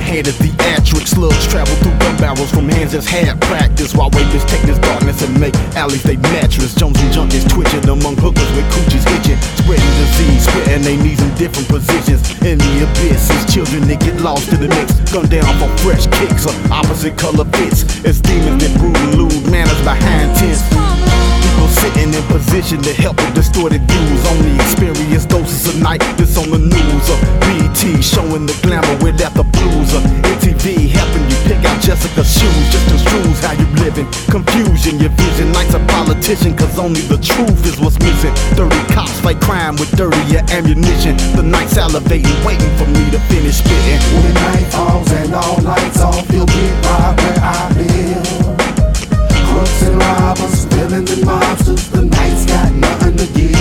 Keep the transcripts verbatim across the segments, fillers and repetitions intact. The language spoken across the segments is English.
head of theatrics. Slugs travel through gun barrels from hands that's had practice, while rapists take this darkness and make alleys they mattress. Jones and junkies twitching among hookers with coochies itching, spreading disease, splitting their knees in different positions. In the abyss, it's children that get lost in the mix, gunned down for fresh kicks or opposite color fits. It's demons that brew and lose manners behind tents. People sitting in position to help with distorted views. Only experience doses of night that's on the news. Or B E T showing the glamour without the blues. Or M T V helping you pick out Jessica's shoes. Just construes how you living. Confusion, your vision. Night's a politician, cause only the truth is what's missing. Dirty cops fight crime with dirtier ammunition. The night salivating, waiting for me to finish spitting. When night falls and all lights off, you'll get right where I live. Crooks and robbers, villains and mobsters, the night's got nothing to give.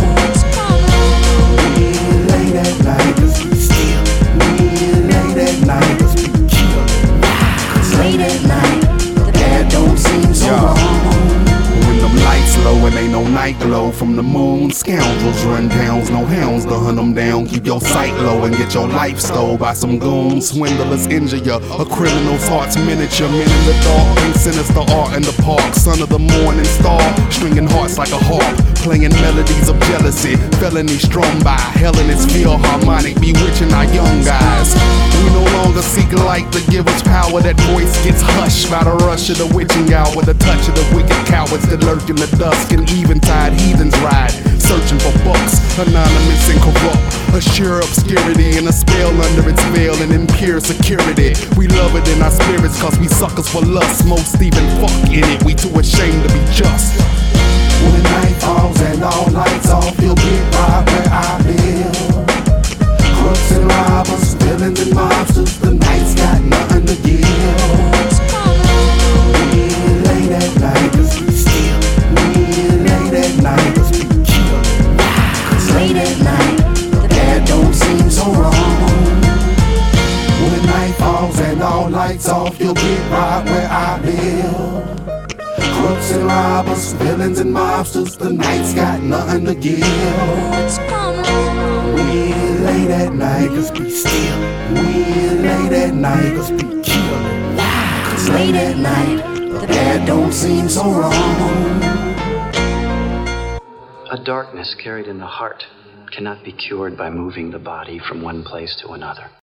We ain't late at night, cause we still. We ain't late at night, cause we kill. Cause late at night, the bad don't seem so yeah. wrong. When them lights low and ain't no night glow from the moon, scoundrels run downs, no hounds to hunt them down. Keep your sight low and get your life stole by some goons. Swindlers injure ya, a criminal's heart's miniature. Men in the dark, bring sinister art in the park. Son of the morning star, stringing hearts like a harp, playing melodies of jealousy. Felony strung by hell in its philharmonic, bewitching our young guys. We no longer seek light to give us power. That voice gets hushed by the rush of the witching hour, with a touch of the wicked cowards that lurk in the dusk, and eventide heathens ride, searching for bucks, anonymous and corrupt. A sheer obscurity and a spell under its veil and impure security. We love it in our spirits cause we suckers for lust. Most even fuck in it, we too ashamed to be just. When night falls and all lights off, you'll get right where I live. Crooks and robbers, villains and mobsters, the night's got nothing to give. We ain't late at night, cause we still. We ain't late at night, cause we kill. Cause late at night, the bad don't seem so wrong. When night falls and all lights off, you'll get right where I live. Crooks and robbers, villains and mobsters, the night's got nothing to give. We ain't late at night, cause we still. We ain't late at night, cause we kill. Cause late at night, the bad don't seem so wrong. A darkness carried in the heart cannot be cured by moving the body from one place to another.